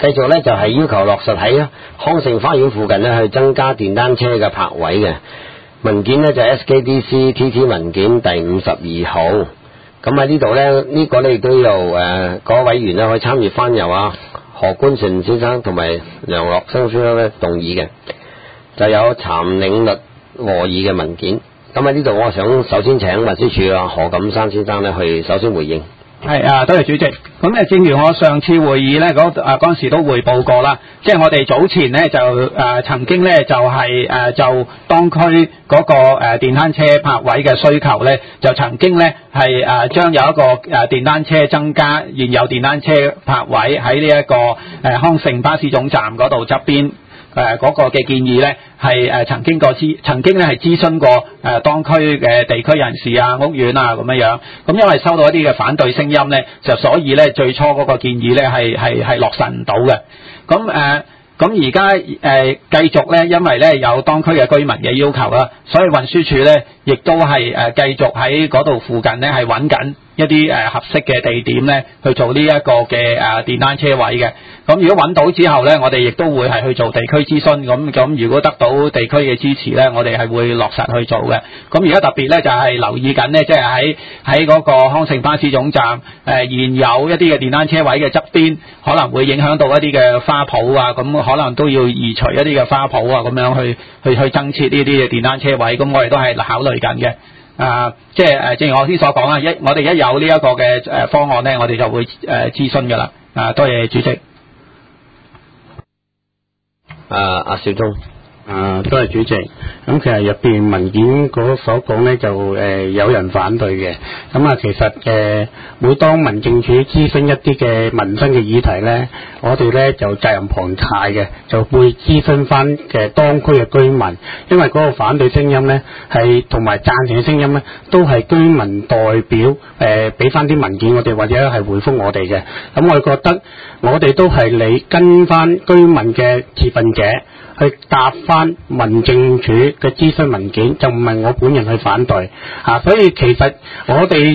繼續咧就係要求落實喺康盛花園附近咧去增加電單車嘅泊位嘅文件呢，就係 SKDC TT 文件第52號。咁喺呢度呢，呢個呢亦都由各位委員呢可以參與翻由何官成先生同埋梁樂生先生咧動議嘅，就有譚領律和議嘅文件。咁喺呢度我想首先請運輸署何錦山先生呢去首先回應。 係多謝主席。咁正如我上次會議咧嗰陣時都匯報過啦，即係我哋早前咧就曾經咧就係就當區嗰個電單車泊位嘅需求咧，就曾經咧係將有一個電單車增加現有電單車泊位喺呢一個康盛巴士總站嗰度側邊。嗰個嘅建議咧係曾經咧係諮詢過當區嘅地區人士啊、屋苑啊咁樣。咁因為收到一啲嘅反對聲音咧，就所以咧最初嗰個建議咧係落實唔到嘅。咁而家繼續咧，因為咧有當區嘅居民嘅要求啦，所以運輸署咧亦都係繼續喺嗰度附近咧係揾緊一啲合適嘅地點咧去做呢一個嘅電單車位嘅。咁如果揾到之後咧，我哋亦都會係去做地區諮詢。咁如果得到地區嘅支持咧，我哋係會落實去做嘅。咁而家特別咧就係留意緊咧，即係喺嗰個康盛巴士總站現有一啲嘅電單車位嘅側邊，可能會影響到一啲嘅花圃啊，咁可能都要移除一啲嘅花圃啊，咁樣去增設呢啲嘅電單車位。咁我哋都係考慮緊嘅。即係正如我先所講啦，我哋一有呢一個嘅方案咧，我哋就會諮詢噶啦。多謝主席。 阿小忠。 多謝主席。咁其實入邊文件嗰所講咧，就有人反對嘅。咁其實每當民政處諮詢一啲嘅民生嘅議題咧，我哋咧就責任旁貸嘅，就會諮詢翻嘅當區嘅居民，因為嗰個反對聲音咧係同埋贊成嘅聲音咧，都係居民代表俾翻啲文件我哋，或者係回覆我哋嘅。咁我哋覺得我哋都係你跟翻居民嘅持份者去答翻民政處嘅諮詢文件，就唔係我本人去反對所以其實我哋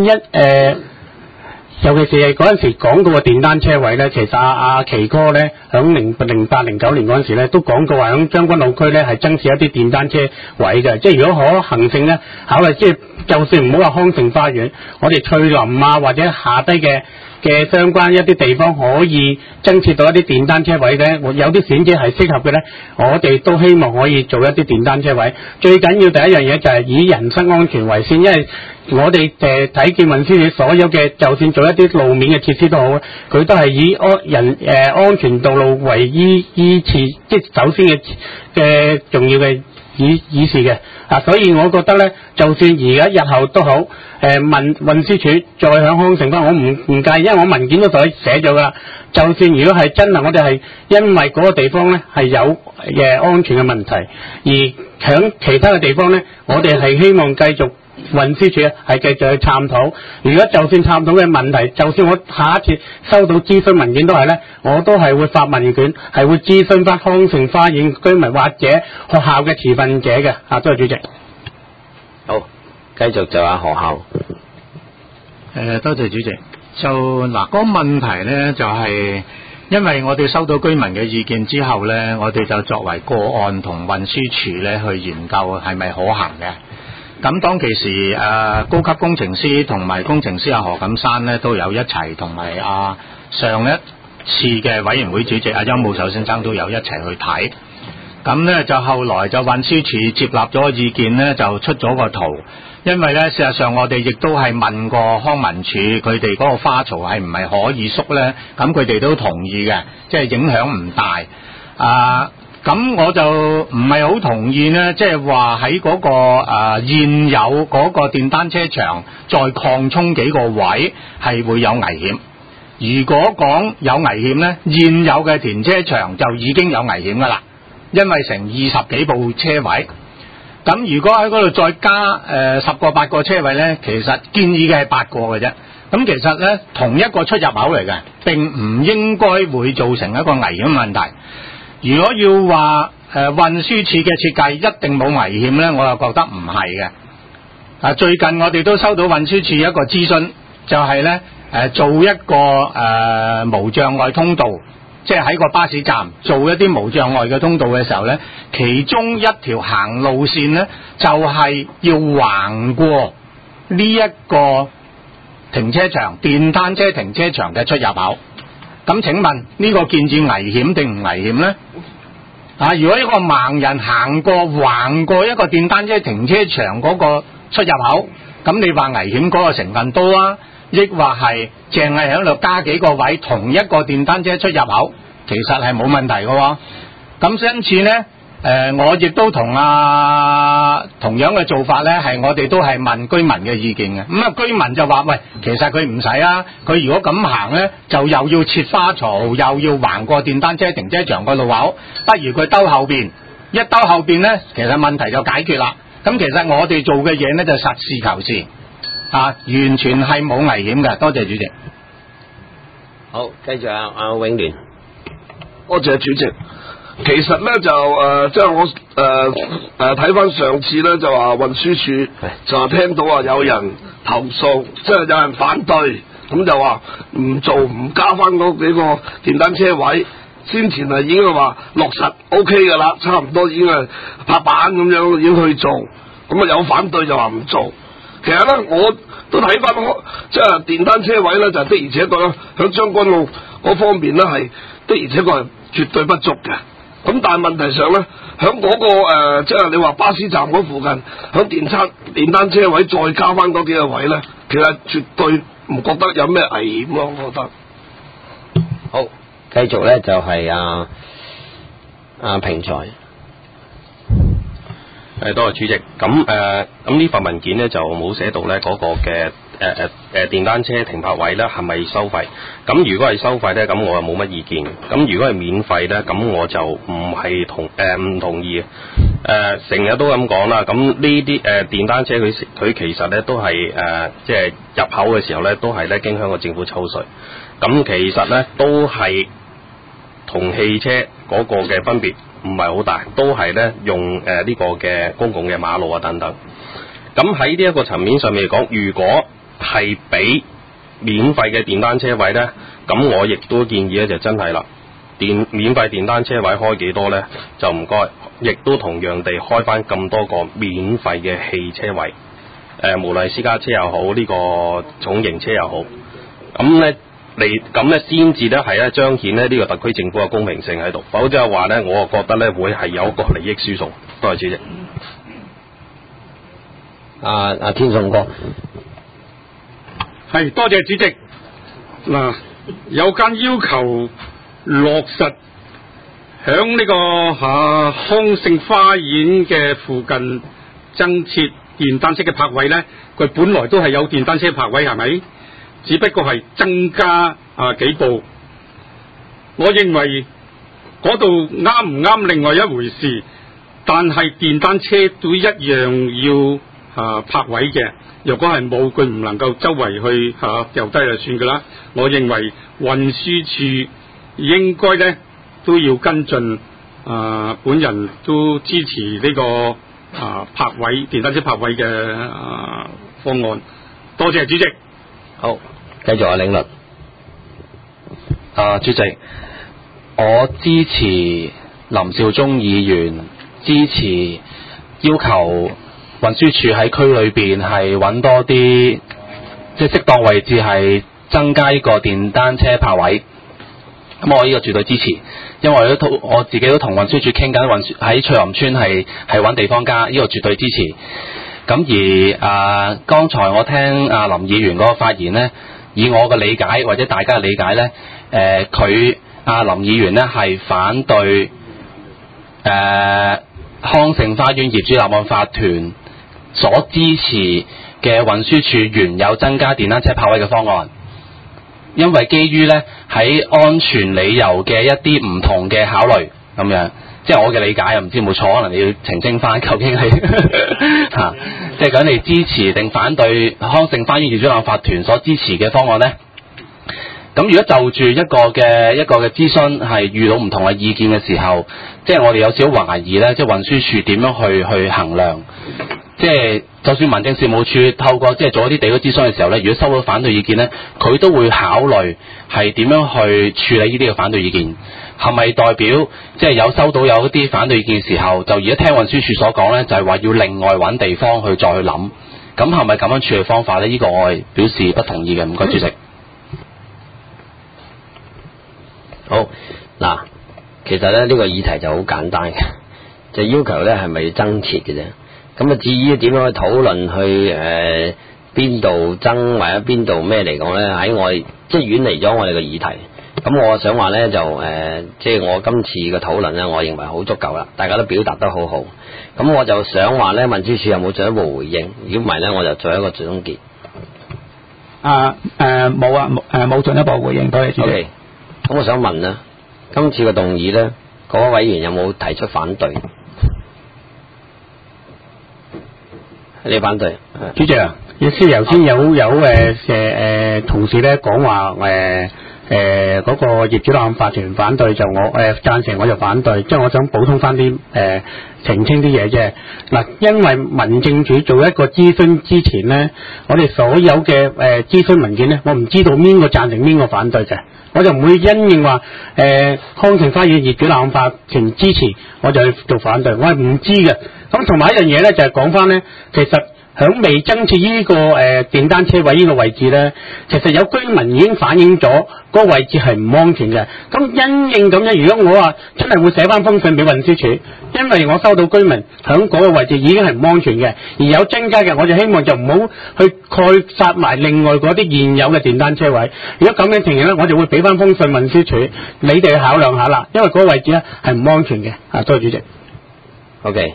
尤其是嗰陣時講過個電單車位咧，其實阿奇哥咧響08、09年嗰陣時咧都講過話響將軍澳區咧係增設一啲電單車位嘅，即係如果可行性咧考慮，即係就算唔好話康盛花園，我哋翠林或者下低嘅相關一啲地方可以增設到一啲電單車位咧，有啲選址係適合嘅咧，我哋都希望可以做一啲電單車位。最緊要第一樣嘢就係以人身安全為先，因為我哋睇見運輸署所有嘅，就算做一啲路面嘅設施都好，佢都係以安全道路為依次，即係首先嘅重要嘅議事嘅所以我覺得咧，就算而家日後都好，運輸署再響康盛翻，我唔介意，因為我文件都寫咗噶啦。就算如果係真係我哋係因為嗰個地方咧係有安全嘅問題，而響其他嘅地方咧，我哋係希望繼續運輸署係繼續去探討。如果就算探討嘅問題，就算我下一次收到諮詢文件都係咧，我都係會發問卷，係會諮詢翻康盛花園居民或者學校嘅持份者嘅。多謝主席。 好，繼續就何校。 多謝主席。就嗰個問題咧，就係因為我哋收到居民嘅意見之後咧，我哋就作為個案同運輸署咧去研究係咪可行嘅。咁當其時高級工程師同埋工程師何錦山咧都有一齊，同埋上一次嘅委員會主席邱武壽先生都有一齊去睇。咁咧就後來就運輸署接納咗意見咧，就出咗個圖。因為咧事實上我哋亦都係問過康文署，佢哋嗰個花槽係唔係可以縮咧？咁佢哋都同意嘅，即係影響唔大。咁我就唔係好同意呢，即係話喺嗰個現有嗰個電單車場再擴充幾個位係會有危險。如果講有危險呢，現有嘅停車場就已經有危險噶啦，因為成20幾部車位。咁如果喺嗰度再加10個8個車位呢，其實建議嘅係8個嘅啫。咁其實呢，同一個出入口嚟嘅，並唔應該會造成一個危險問題。如果要話運輸署嘅設計一定冇危險呢，我又覺得唔係嘅。最近我哋都收到運輸署一個諮詢，就係呢做一個無障礙通道即係喺個巴士站做一啲無障礙嘅通道嘅時候呢，其中一條行路線呢，就係要橫過呢一個停車場，電單車停車場嘅出入口。咁請問呢個建議危險定唔危險呢？如果一個盲人橫過一個電單車停車場嗰個出入口，咁你話危險嗰個成分多啊？抑或係淨係喺度加幾個位，同一個電單車出入口，其實係冇問題嘅喎。咁因此呢，我亦都同樣嘅做法呢，係我哋都係問居民嘅意見嘅。咁居民就話：喂，其實佢唔使啊，佢如果咁行呢，就又要切花槽，又要橫過電單車停車場個路口，不如佢兜後邊，一兜後邊呢，其實問題就解決啦。咁其實我哋做嘅嘢呢，就實事求是。完全係冇危險嘅，多謝主席。 好，繼續阿永聯。 多謝主席。其實咧就即係我睇翻上次咧就話運輸署就話聽到話有人投訴，即係有人反對，咁就話唔加翻嗰幾個電單車位。先前係已經係話落實 OK 噶啦，差唔多已經係拍板咁樣已經去做，咁有反對就話唔做。其實咧，我都睇翻即係電單車位咧，就的而且確咧，響將軍澳嗰方面咧係的而且確係絕對不足嘅。咁但係問題上咧，響嗰個即係你話巴士站嗰附近，響電單車位再加翻嗰幾個位咧，其實絕對唔覺得有咩危險咯，我覺得。 好，繼續咧就係阿平財。 多謝主席。咁呢份文件咧就冇寫到咧嗰個嘅電單車停泊位咧係咪收費？咁如果係收費咧，咁我又冇乜意見。咁如果係免費咧，咁我就唔同意嘅。成日都咁講啦。咁呢啲電單車佢其實咧都係即係入口嘅時候咧都係咧經香港政府抽稅。咁其實咧都係同汽車嗰個嘅分別唔係好大，都係咧用呢個嘅公共嘅馬路啊等等。咁喺呢一個層面上面嚟講，如果係俾免費嘅電單車位咧，咁我亦都建議咧就真係啦，免費電單車位開幾多咧就唔該，亦都同樣地開翻咁多個免費嘅汽車位，無論係私家車又好，呢個重型車又好，咁咧先至咧係咧彰顯咧呢個特區政府嘅公平性喺度，否則嘅話咧，我覺得咧會係有個利益輸送。多謝主席。 阿天頌哥， 係多謝主席。嗱，有間要求落實響呢個康盛花園嘅附近增設電單車嘅泊位咧，佢本來都係有電單車泊位係咪？只不過係增加幾部，我認為嗰度啱唔啱另外一回事，但係電單車都一樣要泊位嘅。若果係冇，佢唔能夠周圍去掉低就算噶啦。我認為運輸署應該咧都要跟進，本人都支持呢個泊位電單車泊位嘅方案。多謝主席。 好，繼續阿領律。 主席，我支持林少忠議員支持要求運輸署喺區裏邊係揾多啲即係適當位置係增加呢個電單車泊位。咁我呢個絕對支持，因為我自己都同運輸署傾緊，喺翠林村係揾地方加，呢個絕對支持。咁而剛才我聽林議員嗰個發言呢，以我嘅理解或者大家嘅理解呢，佢林議員呢係反對康盛花園業主立案法團所支持嘅運輸署原有增加電單車泊位嘅方案，因為基於呢喺安全理由嘅一啲唔同嘅考慮咁樣。即係我嘅理解，唔知有冇錯，可能你要澄清翻，究竟係即係究竟你支持定反對康盛花園業主立案法團所支持嘅方案呢？咁如果就住一個嘅諮詢係遇到唔同嘅意見嘅時候，即係我哋有少少懷疑呢，即係運輸署點樣去衡量？ 即係就算民政事務處透過即係做一啲地區諮詢嘅時候咧，如果收到反對意見咧，佢都會考慮係點樣去處理呢啲嘅反對意見。係咪代表即係有收到有一啲反對意見嘅時候，就而家聽運輸署所講咧，就係話要另外揾地方去再去諗？咁係咪咁樣處理方法咧？呢個我係表示不同意嘅。唔該，主席。 好嗱，其實咧呢個議題就好簡單嘅，就要求咧係咪要增設嘅啫。咁啊，至於點樣去討論去邊度增或者邊度咩嚟講咧，喺我哋即係遠離咗我哋嘅議題。咁我想話咧就即係我今次嘅討論咧，我認為好足夠啦，大家都表達得好好。咁我就想話咧，運輸署有冇進一步回應？如果唔係咧，我就做一個總結。 冇啊，冇進一步回應，多謝主席。 Okay. 咁我想問咧，今次嘅動議咧，嗰位委員有冇提出反對？你反對？ 主席啊，意思頭先有同事咧講話嗰個業主立案法團反對，就我贊成，我就反對，即係我想補充翻啲澄清啲嘢啫。嗱，因為民政處做一個諮詢之前咧，我哋所有嘅諮詢文件咧，我唔知道邊個贊成邊個反對嘅，我就唔會因應話康城花園業主立案法團支持，我就去做反對，我係唔知嘅。咁同埋一樣嘢咧，就係講翻咧，其實響未增設呢個電單車位呢個位置咧，其實有居民已經反映咗嗰個位置係唔安全嘅。咁因應咁樣，如果我話真係會寫翻封信俾運輸署，因為我收到居民響嗰個位置已經係唔安全嘅，而有增加嘅，我就希望就唔好去蓋殺埋另外嗰啲現有嘅電單車位。如果咁樣情形咧，我就會俾翻封信運輸署，你哋去考量下啦，因為嗰個位置咧係唔安全嘅。多謝主席。 OK，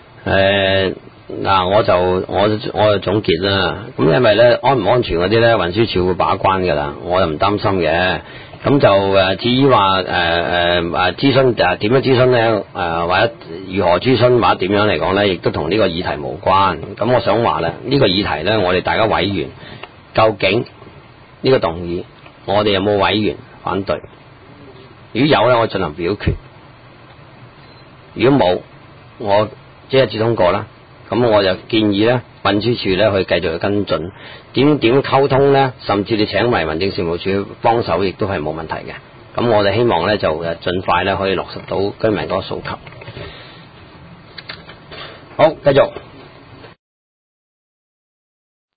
嗱，我就總結啦。咁因為咧安唔安全嗰啲咧，運輸署會把關噶啦，我又唔擔心嘅。咁就至於話諮詢點樣諮詢咧，或者如何諮詢或者點樣嚟講咧，亦都同呢個議題無關。咁我想話咧，呢個議題咧，我哋大家委員究竟呢個動議，我哋有冇委員反對？如果有咧，我進行表決；如果冇，我即係一致通過啦。咁我就建議咧，運輸署咧去繼續去跟進，點溝通咧，甚至你請埋民政事務處幫手，亦都係冇問題嘅。咁我哋希望咧就盡快咧可以落實到居民嗰個訴求。好，繼續。